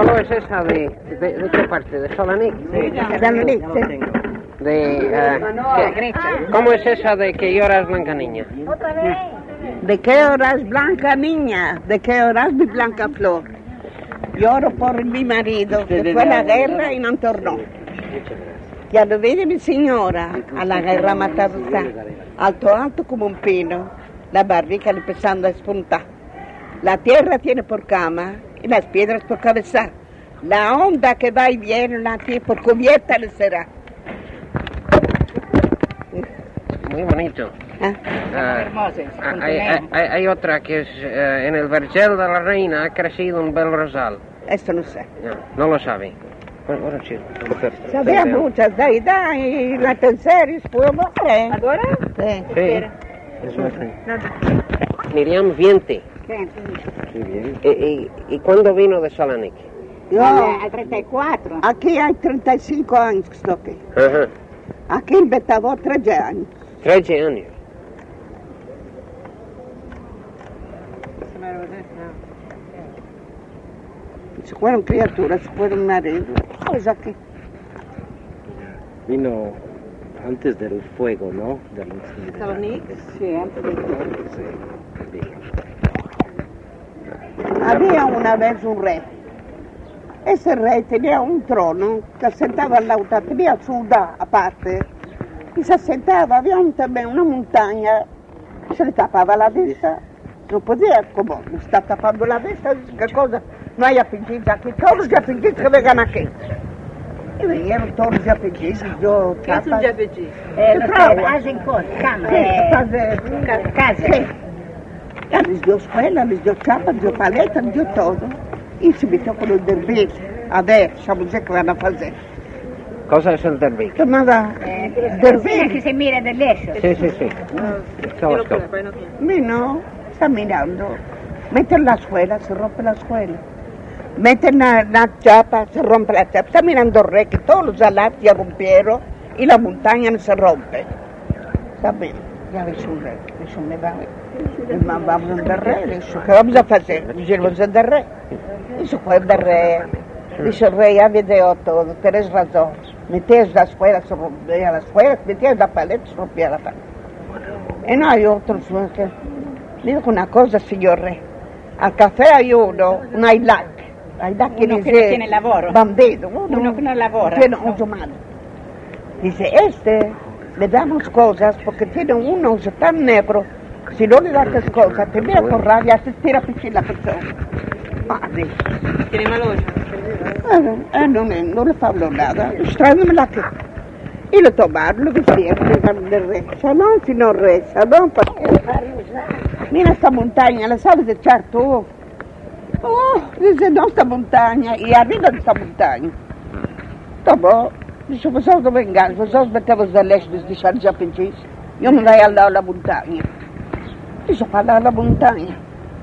¿Solo es esa de qué parte? ¿De Solanik? Sí, de Solanik, sí. ¿Cómo es esa de que lloras, Blanca Niña? ¿Otra vez? ¿De qué horas, Blanca Niña? ¿De qué horas, mi Blanca Flor? Lloro por mi marido, que fue a la guerra y no tornó. Ya lo vede mi signora, a la guerra matado está, alto, alto como un pino, la barriga empezando a espuntar. La tierra tiene por cama y las piedras por cabeza. La onda que va y viene, la tiene por cubierta le será. Muy bonito. Hay otra que es en el vergel de la reina ha crecido un bel rosal. Esto no sé. No lo sabe. Ahora sí. Sabía muchas de edad y la tercera fue mujer. ¿Ahora? Sí. Miriam Viente. ¿Y cuándo vino de Solanik? Yo, Al 34. aquí hay 35 años que estoy aquí. Ajá. Aquí en Betavó 13 años. 13 años. Se fueron criaturas, se fueron maridos. Pues aquí. Vino antes del fuego, ¿no? ¿Salonik? Sí, antes del fuego. Sí. Había una vez un rey. Ese rey tenía un trono que sentaba al lado, tenía ciudad aparte. Y se sentaba, había también una montaña, se le tapaba la vista. No podía, como me está tapando la vista, ¿qué cosa? No hay aprendices aquí, todos los aprendices que vengan aquí. Y vinieron todos los aprendices, yo ¿Qué es un yapetí? hacen cosas, casa. Sí. Ya les dio escuela, les dio chapas, les dio paletas, les dio todo. Y se metió con el derviche. A ver, vamos a ver qué van a hacer. Cosa es el derbi. ¿Qué nada? Que se mira de lejos. Sí. No, está mirando. Meten la escuela, se rompe la escuela. Meten la chapa, se rompe la chapa. Está mirando re que todos los alatos ya rompieron y la montaña no se rompe. Está bien, ya ves un re, eso me va. Vamos a enderrar eso. ¿Qué vamos a hacer? Vamos a enderrar. Eso fue enderrar. Dice el rey, ya video todo, tienes razón. Metías la escuela, se rompía la escuela, metías la paleta, se rompía la paleta. Y no hay otros que... Digo una cosa, señor rey. Al café hay uno, un ailac. Ailac Uno que no tiene lavoro. Bandido. Uno que no labora. Tiene un humano. Dice, le damos cosas porque tiene un ojo tan negro. Si no le das cosas, te mira por rabia, se tira a pichar la persona. ¿Tiene mal ojo? No le hablo nada, extrañame la que. Y lo tomaron, lo vistieron, le rey. Salón, señor rey, salón, ¿para qué? Mira esta montaña, ¿la sabes echar tú? Dice, no, esta montaña, y arriba de esta montaña. Tomó, dice, vosotros no vengáis, vosotros metemos de lejos, deixar de aprendiz. Yo me voy al lado de la montaña. Dice, para la montaña.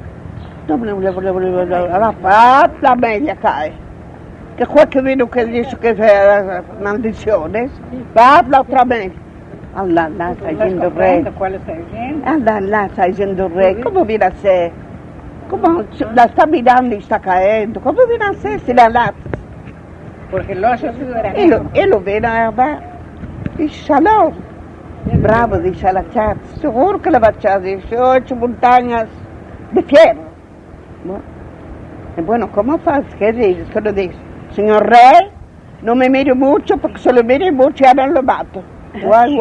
La media cae. Que fue que vino que dice que era maldiciones. Habla otra vez. Allah, está yendo rey. Allah, está yendo rey. ¿Cómo viene a ser? ¿Cómo la está mirando y está cayendo? ¿Cómo viene a ser si la lata? Porque el oso era Y lo viene a ver. Dice, salón. Bravo, dice la chat. Seguro que la va a echar. Dice, 8 montañas de fierro. Bueno, ¿cómo faz? ¿Qué dices? ¿Qué lo dices? Señor rey, no me mire mucho, porque si lo mire mucho ya no lo mato. Guay.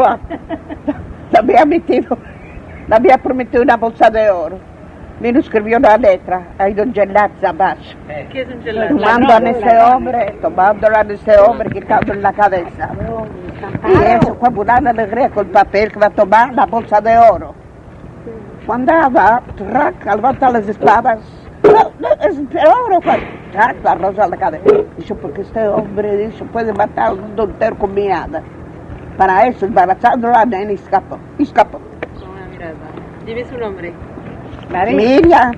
Le había prometido una bolsa de oro. Vino escribió una letra, hay un gelato abajo. ¿Qué es un gelato? Tomándola a ese hombre, quitándole la cabeza. Y eso fue una alegría con el papel que va a tomar la bolsa de oro. Cuando va, levanta las espadas. Es oro, la rosa a la cabeza. Dice, porque este hombre dice, puede matar un mundo entero con mirada. Para eso, embarazando la nena, escapó. Con una mirada. Dime su nombre. Miriam.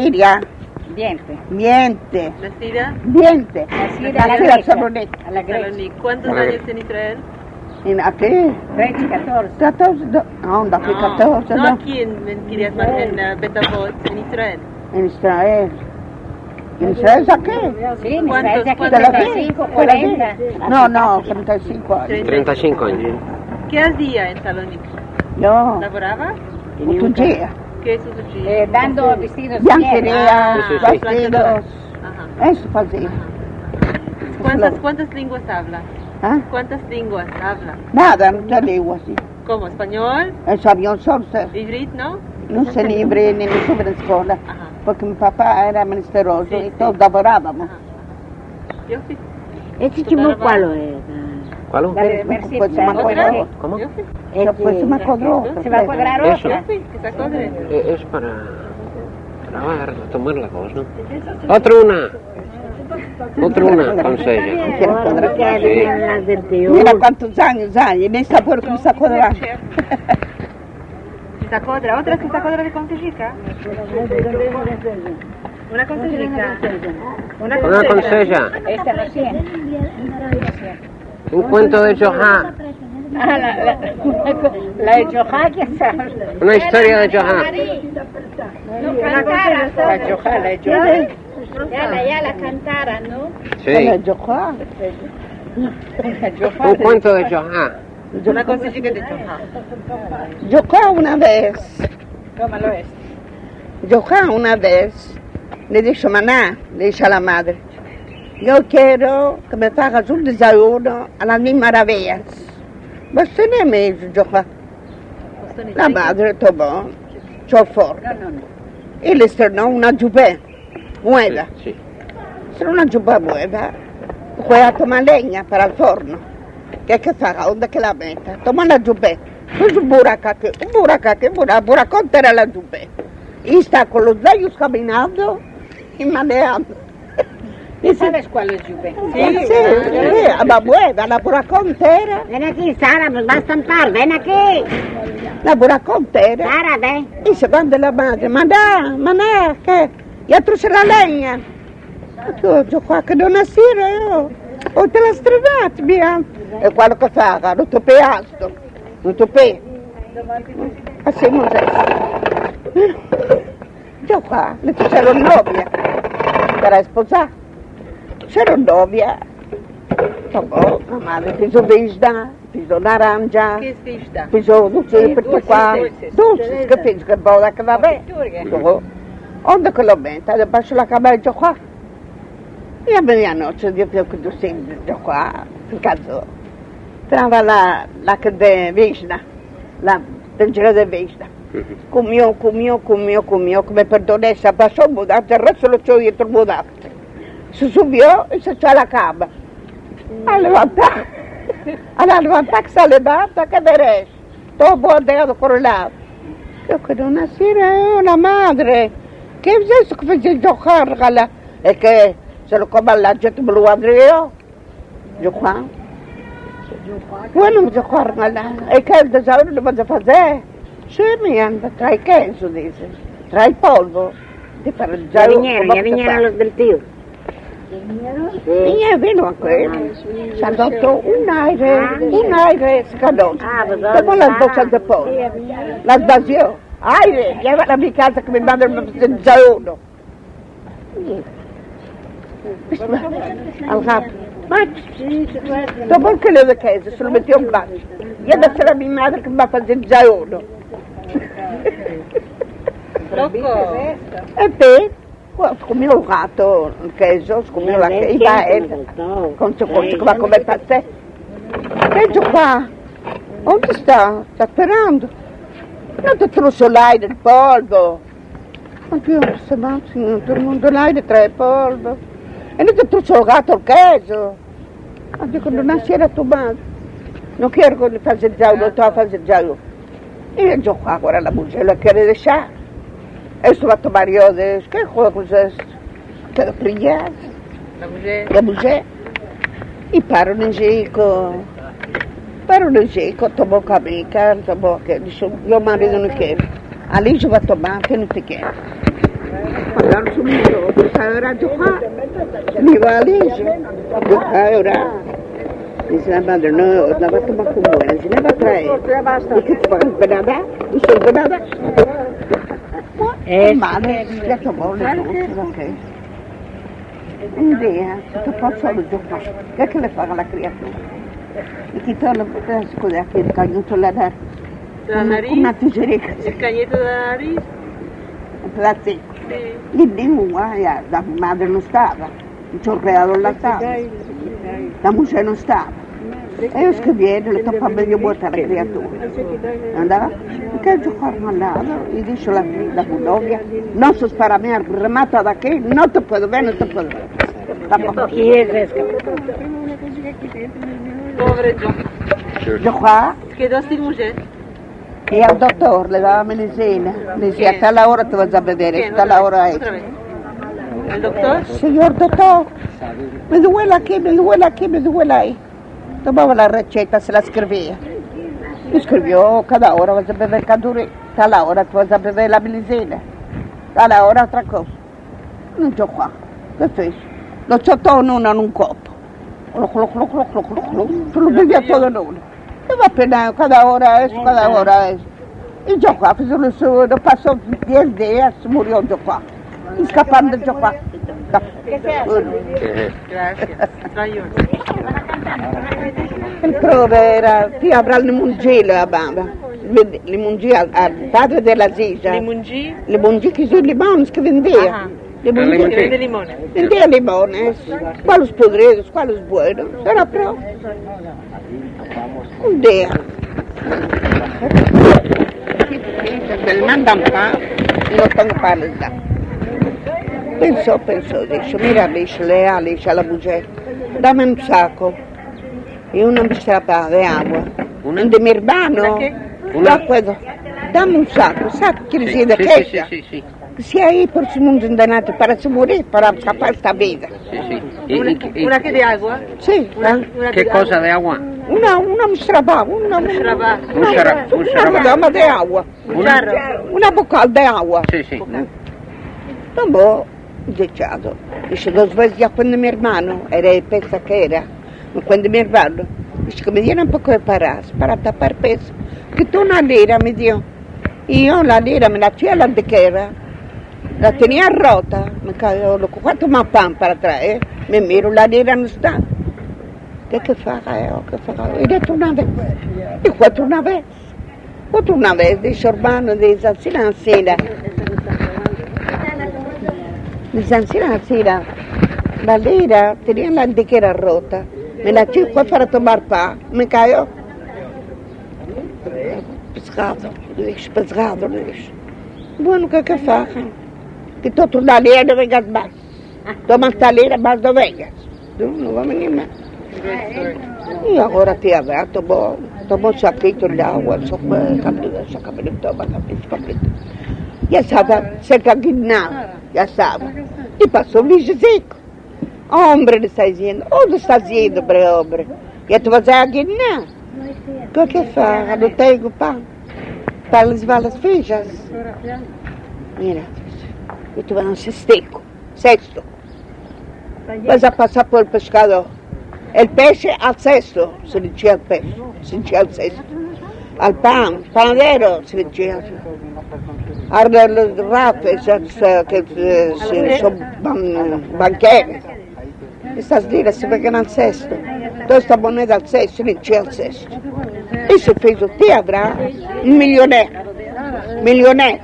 Miente. ¿Nacida? Miente. Nacida en Salonik. Salonik. ¿Cuántos años en Israel? Aquí? 13, 14. 14, no, aquí 14, no. Aquí en Betavot, en Israel. En Israel. ¿En César qué? Sí, me ¿Cuántos- parece aquí cuántos 35, 40. No, 35 años. 35 años. ¿Qué hacía en Salónica? No, ¿Laboraba? un día. ¿Qué es su día? Dando vestidos de Bianchería, Sí, sí, sí. vestidos, Ajá. eso fazia. ¿Cuántas lenguas habla? ¿Ah? ¿Cuántas lenguas habla? Nada, não tinha língua assim. ¿Cómo? ¿Español? Eu sabia só ¿Ivrit, no? não sei nem hebreu, nem sobre a escola, Ajá. porque meu papai era ministeroso Sim, e sim. todos lavorávamos. Yoffi. Esse tipo qual é? ¿Cuál? Depois se me acordou. ¿Cómo? Yoffi. Depois se me acordou. Se va a cuadrar Eso. otro. Yoffi, que se acordre. Es para grabar, tomar la voz, ¿no? Otra una con sella. Sí. Mira quantos anos hai, e nem sabor como se acordar. ¿Se acordra? ¿Otra que se acordra de Concejica? Una Concejica. Una con sella. Esta no sé. Un cuento de Johá. Ah, la de Johá, ¿qué sabe? Una historia de Johá. La Johá, la de Johá. Ya la cantara, ¿no? Sí. Ela é de Joá. Un cuento de Johá. Una Concejica de Johá. Joá uma vez, ¿Cómo lo es? Joá uma vez, le dice Maná, le dice a la madre, yo quiero que me hagas un desayuno a las mil maravillas. Pues tenemos Joá. La madre tomó su forno y le estrenó una giubé nueva. Sí. Se una giubé nueva, fue a tomar leña para el forno. ¿Qué haga? ¿Dónde que la meta? Toma la giubé. Pues un buracaque, buracón era la giubé. Y está con los dedos caminando y manejando. ¿Y sabes cuál es Juve? Sí, a la mueva, la buracón entera. Ven aquí, Sara, nos vas a cantar, ven aquí. La buracón entera. Sara, ven. Y se van de la madre, maná, ¿qué? Ya truce la leña. Io qua che non nascere io. O te la stradate, mia. E quello che fa, non ti peasto. Non ti pe. Facciamo questo. Io qua, le c'ero novia. Era sposata. C'ero novia. Tomò, la madre fece visda, fece naranja. ¿Qué es Fishda? Fece dulce per tu qua. Dulce, che fece che buona che va bene. Onde che lo mette, le bacio la cabeza qua. E a mezzanotte io più che tu senti qua, in caso. Trava la che de Vishna, la tengera de Vishna. Comió, que me perdonese, pasó mudarte, el resto lo echó dietro mudarte. Se subió y se echó a la cama. A levantar, que se levanta, que veréis. Todo bordeado por el lado. Yo que no naciera la madre. ¿Qué es eso que fue yo cargala? Es que se lo coma la gente, me lo andreo. Yo Juan. Bueno, yo cargala. Es que el desayuno lo vas a hacer. Sí, mi anda, trae queso, dice. Trae polvo. Ya vinieron los del tío. Y vino aquí. Se adoptó un aire escandaloso. Tengo las bolsas de polvo. Las vació. Aire, llévala a mi casa que mi madre me hace desayuno. Al gato. Tomó un kilo de queso, se lo metió en baño. Llévaselo a mi madre que me va a hacer desayuno. Loco. E te, comió el gato, el queso, comió la queso, y va él, con su coche que va a comer pastel. Peggio qua, ¿dónde está? Está esperando. No te trozo el aire, el polvo. Oddio, se va, signor, todo el mundo el aire trae polvo. E no te trozo el gato, el queso. Oddio, cuando naciera tu madre. No quiero que le faça desayuno, te va a hacer desayuno. Y yo ahora la mujer la quiere dejar. Esto va a tomar yo de... ¿Qué juegos es? Que lo prillas. La mujer. Y para un chico. Tomó cabica, tomó que... Dice, yo marido no quiero. Ali yo va a tomar, que no te quiero. Ahora subió, pues ahora yo me iba a Alicia. Yo ahora. Dice la madre, no, la va a tomar como buena, si la va a traer. ¿Y qué te va a empanada? ¿Y su empanada? Madre, ya tomó la noche, ¿qué? un día, tutto fa solo giocare. Che le fa alla creatura? E chi torna per scusa che il cagnuto la dà. La nariz. Una tiserica. El cañito de la nariz. Plastico. Sí. Lì di mua, la madre non stava, il ciorrealo la stava, la mujer non stava. E io scrivevo, le toppa meglio morta la creatura. Andava, che giocare mandato, gli dice la budogia, non si spara a me, remata da che, non te puedo ver, non te puedo ver. Chi es? Pobre John. Yo qua, Quedó sin mujer. e al dottore le dava medicina, le diceva, a tal ora te vas a vedere, a tal ora è. Otra vez. ¿El doctor? Signor dottore, mi duele aquí, mi duele aquí, mi duele ahí. Tomava la ricetta, se la scriveva. Mi scrivió, cada hora vas a beber candure, tal hora tu vas a beber la medicina, tal hora altra cosa. Non c'ho qua, che fece? Lo ciotò in un coppo. Se lo bevia todo in uno. E va appena, cada hora eso, cada hora eso. E già qua, lo passò 10 días, murió già qua. Escapando già qua. Gracias. Trayo. Il prove era, ti avrà il mungile a bamba. Il mungile al padre della zia. Limungi. Le mungile che sono limoni che vendeva. Ajá. Le Que mungile vende limones. vendeva limoni. Quali podridos, quali buonos. Era pro. Un día. Del mandan pa y no tengo para dar. Pensó, dice, mira, dice, le dice a la mujer, dame un saco y una mistrapa de agua. ¿Una? De mi hermano, ¿Una qué? la puedo. Dame un saco quiere decir de sí, queja. sí. Que si ahí por su mundo indanado para se morir, para escapar esta vida. Sí. Una que de agua. Sí, Una ¿Qué que cosa de agua? una mistrapa, una dama de agua. Un jarro. Una bocal de agua. Sí. Tomó, echado. Dice, 2 veces ya cuando mi hermano, era el pesa que era, cuando mi hermano, dice que me diera un poco de para tapar peso. Que tú una lira me dio. Y yo la lira me la eché a la antequera, la tenía rota, me cayó, lo cuatro más pan para traer, me miro, la lira no está. ¿Qué fará? Y de una vez, y cuatro una vez. Otra vez, dice hermano, dice, así, la lira tenía la antequera rota, me la eché fue para tomar pan, me cayó. Pescado, le dije. Bueno, ¿qué fa? Que tú la lira no vengas más. Toma esta lira más no vengas. No va a venir más. Y ahora te habrá, tomó un saquito de agua, toma. Ya estaba cerca de nada, ya estaba. Y pasó un bicho seco. Hombre, le está diciendo, ¿dónde estás yendo, hombre? Ya te vas a guinar. ¿Qué fa? No tengo pan. Para levar las fichas. Mira, yo te voy a dar un cesto. Vas a pasar por el pescador. El peixe al cesto, se le echa el peixe, se le echa el cesto. Al panadero, se le echa el cesto. A los rafes, que son banqueros. Estas liras se pegan al cesto. Toda esta moneda al cesto, se le echa el cesto. Y se fece, te habrá un millonario.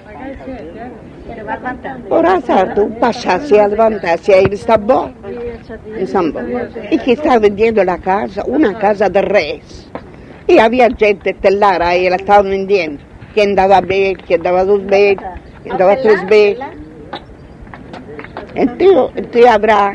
Por azar, pasarse a levantarse, ahí está bon. Y que estaba vendiendo la casa, una casa de reyes. Y había gente telara ahí, la estaban vendiendo. Quien daba bien, quien daba 2 veces, quien daba 3 veces. El tío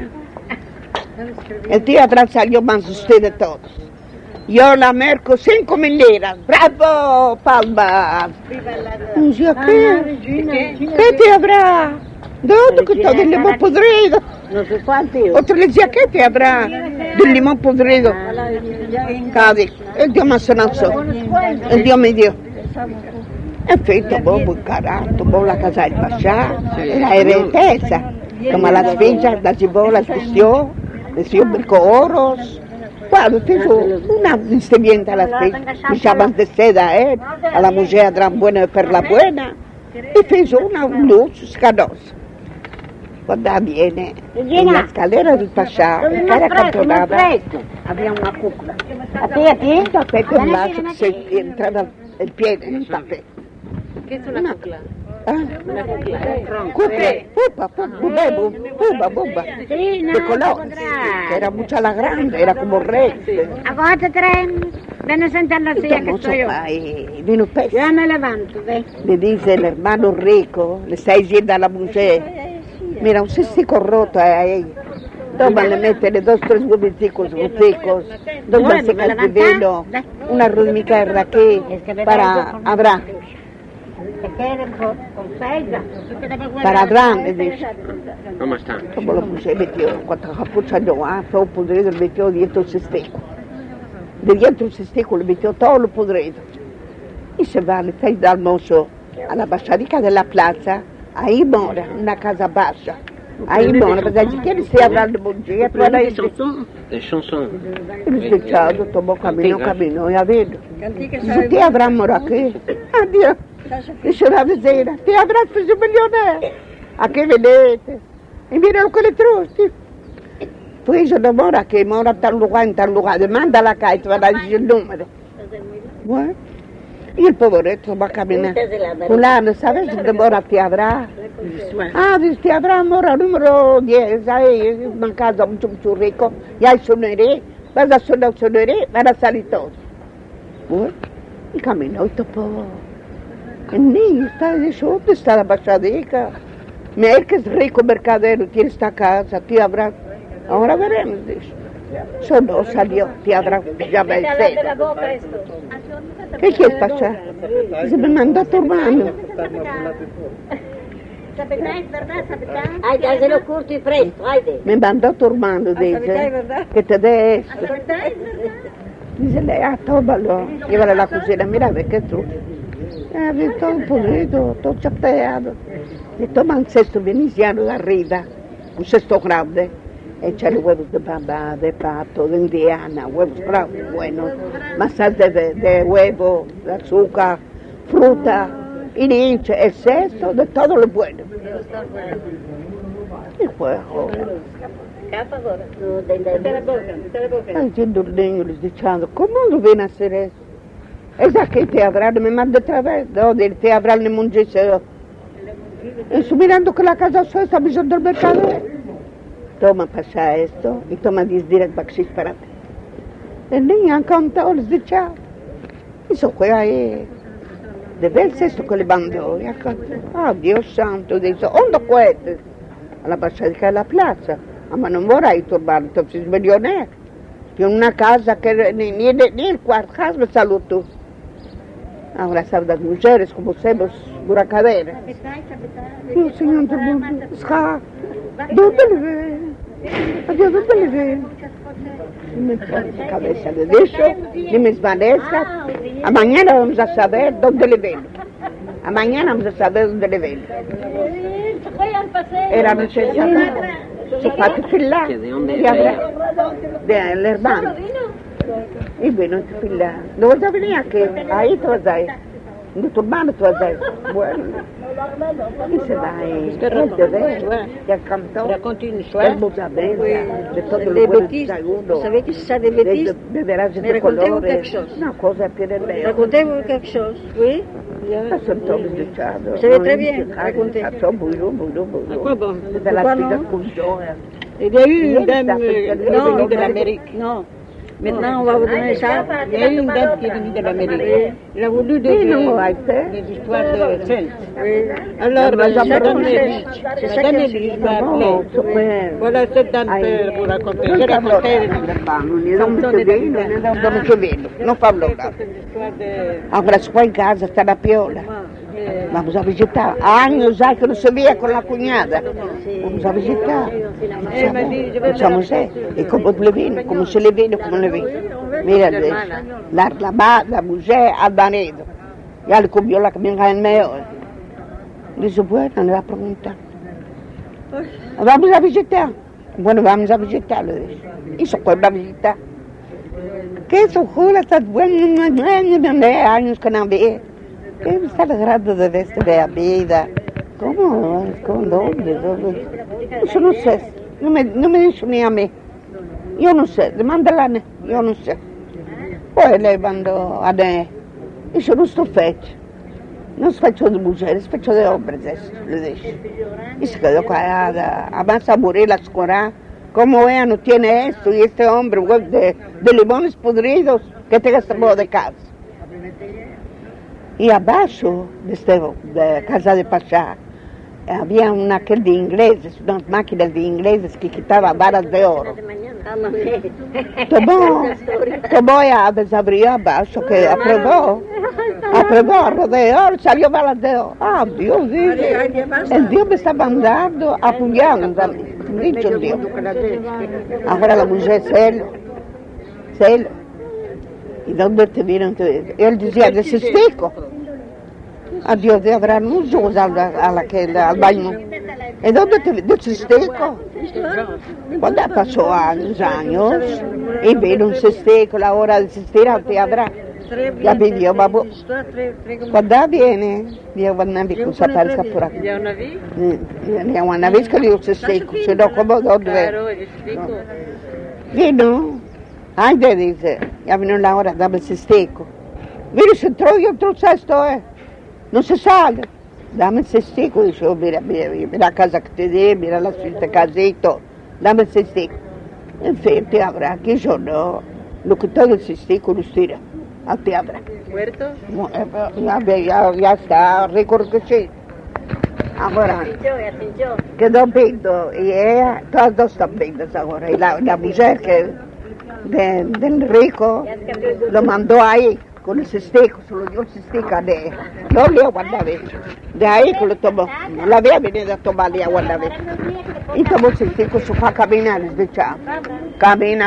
Abraham salió más usted de todos. Yo la merco 5.000 liras. ¡Bravo, Palma! Dice, ¿qué te habrá? ¿Dónde que todo el limón podrido? No sé cuánto. Otro le decía, ¿qué te habrá? Del limón podrido. Cádiz. El Dios me sonazó. El Dios me dio. En fin, tomó muy cara, tomó la casa del Pachá, la heredesa. Tomó las fichas, las llevó, las vistió, les dio oros. Cuando hizo una vestimenta a las fichas, llaman de seda a la mujer gran buena per la buena, y hizo una luz escanosa. Cuando viene en la escalera del Pasha, en cada cantonada, había una cúpula. Un tapete en lazo que se entraba el pie en el tapete. ¿Qué es una cucla? Una cúpula, pupa, de color, que era mucha la grande, era como rey. Ahora te traen, ven a sentar en la silla que estoy yo. Y vino pez. Ya me levanto, ve. Le dice el hermano rico, le está diciendo a la mujer, mira, un cestico roto a ella. Toma, le métele 2, 3 hueviticos ricos, 2 vasijas de vino, una rumica de raquí para Abraham. Para Abraham, le dice. ¿Cómo está? Como lo puse, metió, cuando capucha yo, todo podrido, le metió dentro el cestico. De dentro el cestico le metió todo lo podrido. Y se va, le fai dal mozo a la basilica de la plaza, ahí mora, una casa baja. Ahí mora, perché si quiere si avrà le bugie, poi lei De chanson. il sbicciato, tomò cammino, e a vedo. Dice, ti avrà mora qui? Addio. Dice la vesera, ti avrà preso milione. A che vedete? E mirano quelle trusti. Poi sono mora che mora in tal lugar, manda la carta, va a dire il numero. Bueno. Y el pobreto va a caminar. Fulano, ¿sabes dónde mora ti avrà? Ah, dice, ti avrà mora número 10, ahí, una casa mucho rico, y ahí soneré, vas a soneré, van a salir todos. Bueno, y caminó y topó. El niño está, dice, ¿dónde está la bachadica? Mira que es rico mercadero, tiene esta casa, ti avrà. Ahora veremos, dice. Solo salió, ti avrà pijama de seda. ¿Qué quieres pasar? Se me mandó a tu hermano. Ay, dáselo curto y fresco, hayde. Me mandó a tu hermano, dice, que te dé esto. Dice, tómalo, llévalo a la cocina, mira, ve que tú. Ve todo podrido, todo chapeado. Le toma un cesto veneciano de arriba, un cesto grande. Échale huevos de baba, de pato, de indiana, huevos grandes, buenos, masas de huevo, de azúcar, fruta, y niche, el cesto de todo lo bueno. Y fue joven. Ay, yendo el niño les diciendo, ¿cómo lo ven a hacer eso? Es aquí te habrá, me manda otra vez, no, te habrá el mungiseo. Y mirando que la casa suya está bisogno del mercado. Toma, pasa esto, y toma 10 direct bakşiş para ti. El niño encantado les dice, eso fue ahí. De verse esto que le mandó, y acantó. Ah, Dios santo, dice, ¿dónde cuentes? A la basilica de la plaza. Ma non vorrei turbare, entonces millonario. Tiene una casa que ni el cuarto me saludó. Ahora sabe las mujeres como somos buracaderas. Oh, Señor del mundo, ¿dónde le ven? Adiós, ¿dónde le ven? Me pone la cabeza de eso, ni me desvanezca. A mañana vamos a saber dónde le ven. A mañana vamos a saber dónde le ven. Era necesario. Se fue a Tefilá. ¿De dónde era? Del hermano. Y vino a Tefilá. Luego ya venía aquí, ahí tú vas ahí. De tu hermano tú vas ahí. Bueno. Y se va ahí. El de ver, ya cantó. El Mozambique, de todo el buen desayuno. Vous savez que c'est ça des bêtises? De veras de Racontez-vous colores. quelque chose. Una cosa pirelea. Racontez-vous quelque chose, oui? Son todos dichados. Vous savez très bien, racontez. Son muy. À quoi bon? De las Pourquoi filles non? cultores. Il y a eu une dame Non, venue de l'Amérique. Non. Maintenant, on va vous donner ça. Il y a eu une dame qui est venue de l'Amérique. Elle a voulu Oui, non, ouais, des histoires de saintes. Oui. Alors, Mais Madame j'apprends Elige, c'est ça Madame qu'elle Elige m'a Non, appelé. super. Voilà cette dame peut vous raconter. J'ai raconté Non fa allora. l'histoire de... Ahora qua in casa sta la piola. Vamos a visitar. Años ya que no se veía con la cuñada. Vamos a visitar. Diciamo, e come le viene, come se le viene, come le viene. Mira, la mujer albanese. Ya le comió la camioneta en medio. Dice, bueno, le va a preguntar. Vamos a visitar. Bueno, vamos a visitar, le dice. Y se fue a visitar. Que su jura está bueno, años que no ve. Que está grande de ver a vida. ¿Cómo? ¿Con dónde? ¿Dónde? Eso no sé. Non mi dice né a me. Io non so, domandala a me, io non so. Poi lei mandò a me. Dice, non sto faccio. Non faccio di mujeres, faccio di hombres, le dice. Y se quedó callada. Vas a morir la escuela. ¿Cómo ella no tiene esto? Y este hombre de limones podridos que te gastó de casa. Y abajo de casa de Pachá había aquel de ingleses, unas máquinas de ingleses que quitaban varas de oro. Tomó llaves, abrió abajo, que aprobó alrededor, salió balas de oro. Ah, Dios, dice, el Dios me está mandando a apoyarnos a mí. Dicho Dios. Ahora la mujer celo. ¿Y dónde te vieron? Él decía, desestico. A Dios de habrá muchos al baño. ¿Y dónde te desestico? Cuando pasó años, y vino un cestico, la hora de cestir, te habrá. Ya pidió, babu. Cuando viene, yo voy a ver cosa aparezca por aquí. Ya una vez que le dio cestico, se lo como ¿dónde? Vino. Ay, te dice, ya vino la hora, dame el cestico. Mira, se entró y otro cesto, no se sale. Dame el cestico, dice, mira la casa que te di, mira la suite casito, dame el cestico. En fin, te habrá, que yo no, lo que todo el cestico lo tira, a te habrá. ¿Muerto? Ya está, recuerdo que sí. Ahora, quedó viendo, y ella, todas dos están viendo ahora, y la mujer del rico lo mandó ahí con el cestico, se lo dio el cestico de no le aguantaba. De ahí que lo tomó, la había venido a tomar y aguantaba. Y tomó el cestico, se fue a caminar, les dice, camina.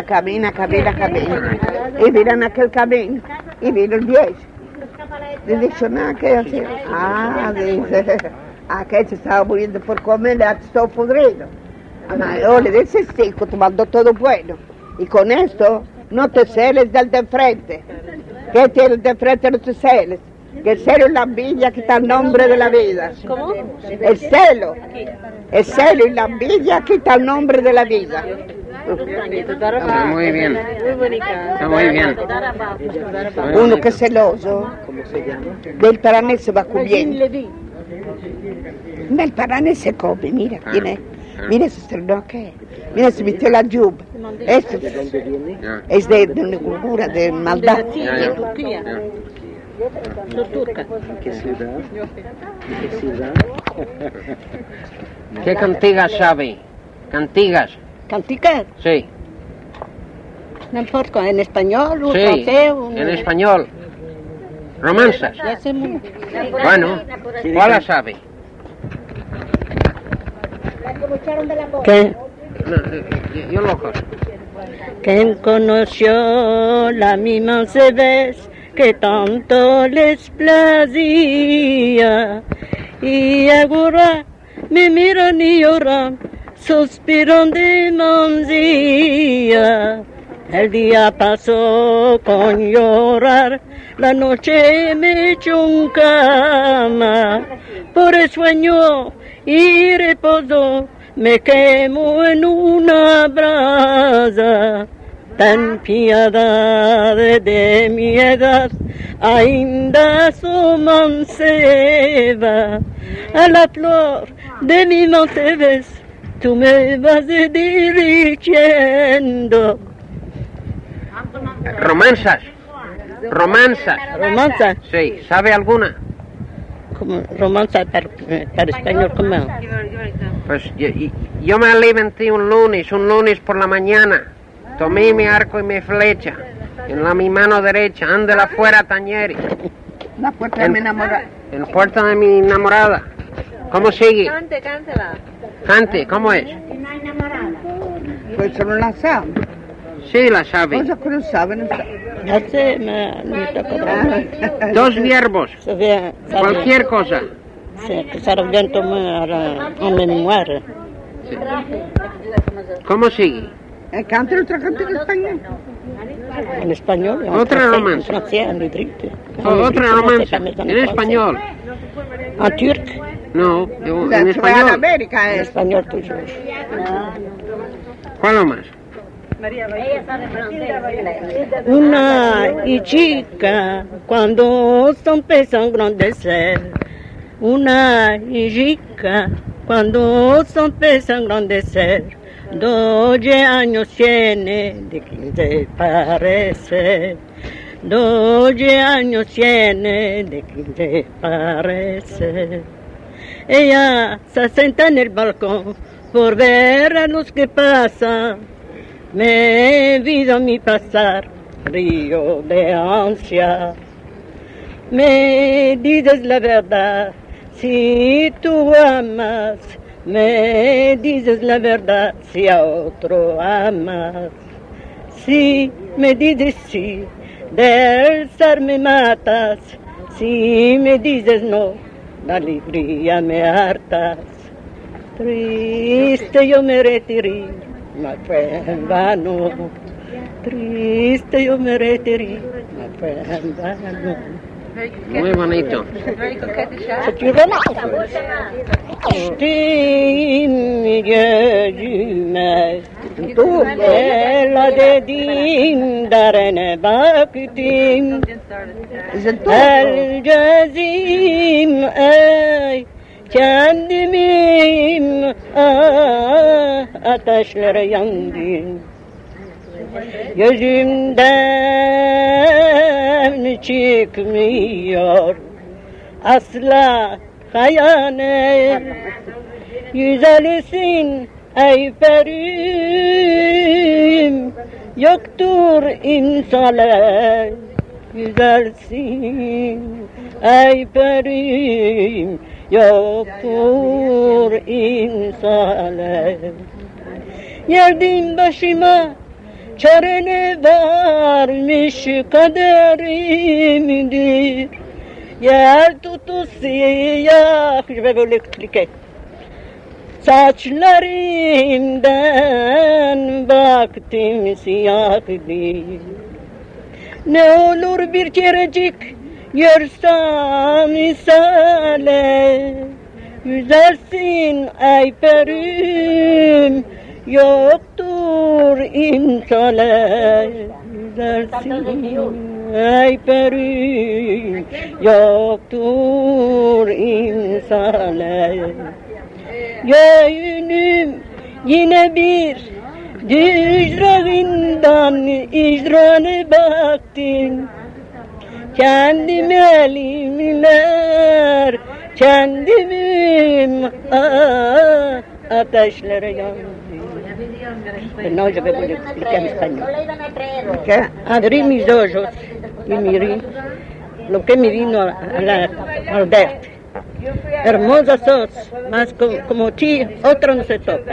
Y miran aquel camino, y vino el 10. Le dice, nada, ¿qué hace? Dice, aquel se estaba muriendo por comer, le estaba podrido. Yo le di el cestico, tomando todo bueno. Y con esto, no te celes del de enfrente. ¿Qué tiene el de enfrente? No te celes. Que el celo es la envidia quita el nombre de la vida. ¿Cómo? El celo y la envidia quita el nombre de la vida. Está muy bien. Está muy bien. Uno que es celoso, del Paraná se va comiendo. Del Paraná se come, mira, mira se estrenó aquí. Mira, se metió la lluvia. Esto es de una cultura de maldad. Soy turca. ¿Qué ciudad? ¿Qué cantigas sabe? ¿Cantigas? ¿Canticas? Sí. No importa, en español, un Sí, francés, en español. Romanzas. Ya sé mucho. Bueno, ¿cuál la sabe? ¿Qué? Yo loco. ¿Quién conoció la misma vez que tanto les placía? Y ahora me miran y lloran, suspiran de mancía. El día pasó con llorar, la noche me echó en cama. Por el sueño y reposo me quemo en una brasa. Tan piedad de mi edad, ainda so manceba. A la flor de mi manteves, tú me vas dirigiendo. Romanzas. ¿Romanza? Sí, ¿sabe alguna? Como romanza para español, ¿cómo? Pues yo me alimenté un lunes por la mañana. Tomé mi arco y mi flecha en mi mano derecha, ándela afuera, Tañeri. La puerta de mi enamorada. En la puerta de mi enamorada. ¿Cómo sigue? Cántela. Cante, ¿cómo es? Pues eso no la sabe. Sí, la sabe. Cosa que no sabe, no sabe. Ya sé, me toca. Dos verbos, Sabe, cualquier cosa. sí, que se arrepiento en memoria. Sí. ¿Cómo sigue? Canta otra canta en español. En español. Otra romanza. En francés, en hidrite. Otra romanza, en español. En turc. No, yo, La en Ciudad de español. América En es. español tuyo. ¿Cuál más? Una y chica cuando son empieza a engrandecer. Una y chica cuando son empieza a engrandecer. 12 años tiene de 15 parece. 12 años tiene de 15 parece. Ella se sienta en el balcón por ver a los que pasan. Me he visto mi pasar, río de ansia. Me dices la verdad, si tú amas. Me dices la verdad, si a otro amas. Si me dices sí, del ser me matas. Si me dices no, la alegría me hartas. Triste yo me retiré, ma fue en vano. Triste yo me retiré, ma fue en vano. Muy bonito. Stim gözüme ela dedim darene baktım. El gözüm ey kendimim ateşlere yandım. Gözümden çıkmıyor asla hayalet. Güzelsin ey perim, yoktur imsaler. Güzelsin ey perim, yoktur imsaler. Yerdim başıma çare ne varmış kaderimdir. Yer tutu siyah, je vais vous l'expliquer. Saçlarımdan baktım siyahdır. Ne olur bir kerecik görsem misale. Güzelsin ey perim, yoktur imsale. Güzelsin ey perim, yoktur imsale. Göğünüm yine bir hicranından icranı baktım. Kendim elimler, kendimim ateşlere yandım. No, yo me voy a explicar en español. ¿Qué? Abrí mis ojos y miré lo que me vino al verte. Hermosas sos, más como ti, otro no se toca.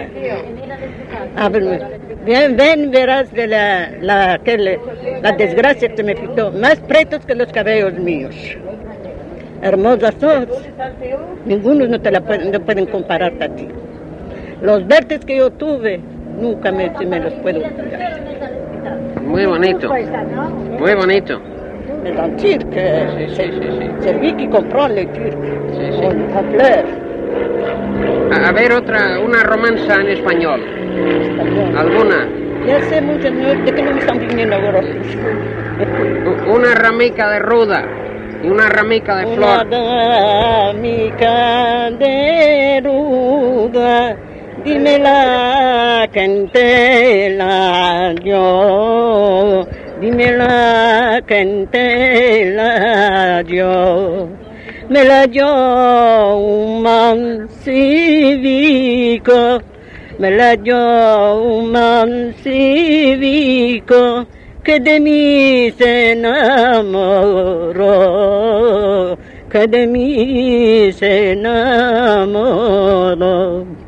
Ven, verás de la desgracia que me quitó, más pretos que los cabellos míos. Hermosas sos, ninguno no pueden compararte a ti. Los verdes que yo tuve, nunca me los puedo olvidar. Muy bonito. Muy bonito. Mais dans Turc, c'est lui qui comprend le turc. Sí, sí. On pleure. A ver una romanza en español. ¿Alguna? Ya sé mucho, de que no me están viniendo ahora. Una ramica de ruda y una ramica de flor. Una ramica de ruda, dímela que entela yo. Dímela que entela yo. Me la dio un man cívico, me la dio un man cívico que de mí se enamoró, que de mí se enamoró.